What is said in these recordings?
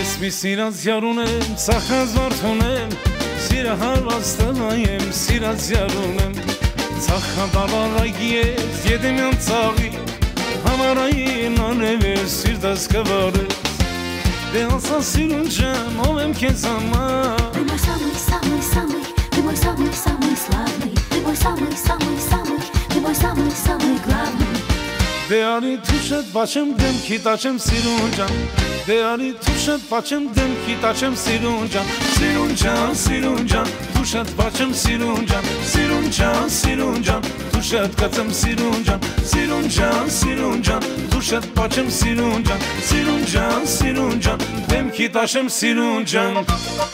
Մի սիրած յարուն եմ, ծախած վարդուն եմ, սիրահարված տղայեմ, սիրած յարուն եմ, ծախադավարագի ես, եդեմյան ծաղի, համարային անև ես, սիրտս կվարես, դե ասա սիրուն ջան, ով եմ քեզ համար, Ты мой самый-самый-самый, ты мой самый-самый славный, ты мой самый-самый-самый, ты мой самый-самый главный. Դե արի թուշդ բաչեմ դեմքի տաչեմ սիրուն ջան, Դե արի թուշդ բաչեմ դեմքի տաչեմ սիրուն ջան, Սիրուն ջան, սիրուն ջան, թուշդ բաչեմ սիրուն ջան, Սիրուն ջան, սիրուն ջան, թուշդ կծեմ սիրուն ջան, Սիրուն ջան, սիրուն ջան, թուշդ բաչեմ սիրուն ջան, Սիրուն ջան, սիրուն ջան, դեմքի տաչեմ սիրուն ջան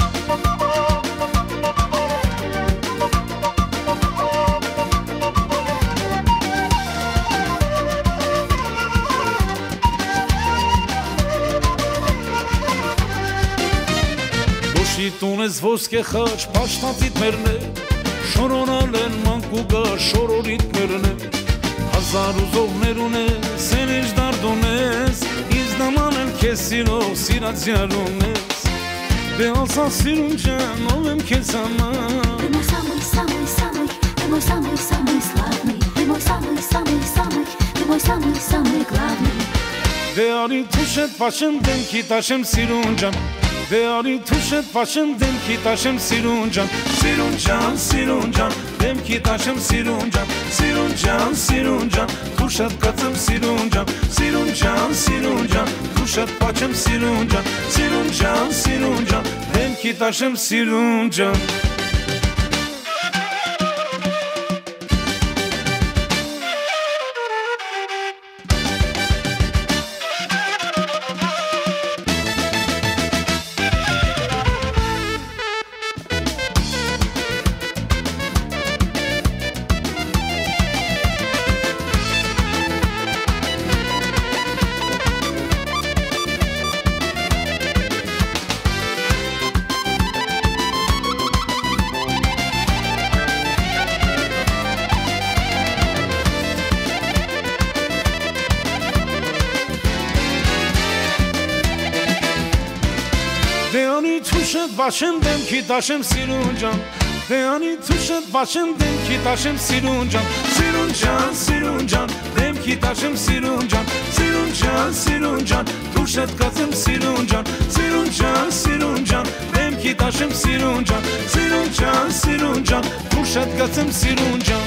Տուն ես ոսկե խաչ, պաշտատիտ մերներ, շորոնալ են մանկուգա, շորորիտ մերներ, հազար ուզողներ ունես, սենիշ դարդուն ես, ինձ նման են կեզ սիրող, սիրած յարուն ես, դե ասա սիրուն ջան, ով եմ կեզ համար, Ты мой самый-самый-самый, ты мой самый-самый славный, ты мой самый-самый-самый, ты мой самый-самый главный. դե արի թուշետ պաշեմ դեմքի տաշեմ սիրուն ջան, Դե արի թուշետ պաշեմ դեմքի տաշեմ սիրուն ջան, Սիրուն ջան, սիրուն ջան, դեմքի տաշեմ սիրուն ջան, Սիրուն ջան, սիրուն ջան, թուշետ կծեմ սիրուն ջան, Սիրուն ջան, սիրուն ջան, թուշետ պաչեմ սիրուն ջան, Սիրուն ջան, սիրուն ջան, դեմքի տաշեմ սիրուն ջան Դե անի թուշետ բաշեմ դեմքի տաշեմ սիրուն ջան, Դե անի թուշետ բաշեմ դեմքի տաշեմ սիրուն ջան, Սիրուն ջան, սիրուն ջան, դեմքի տաշեմ սիրուն ջան, Սիրուն ջան, սիրուն ջան, թուշետ կծեմ սիրուն ջան, Սիրուն ջան, սիրուն ջան, դեմքի տաշեմ սիրուն ջան, Սիրուն ջան, սիրուն ջան, թուշետ կծեմ սիրուն ջան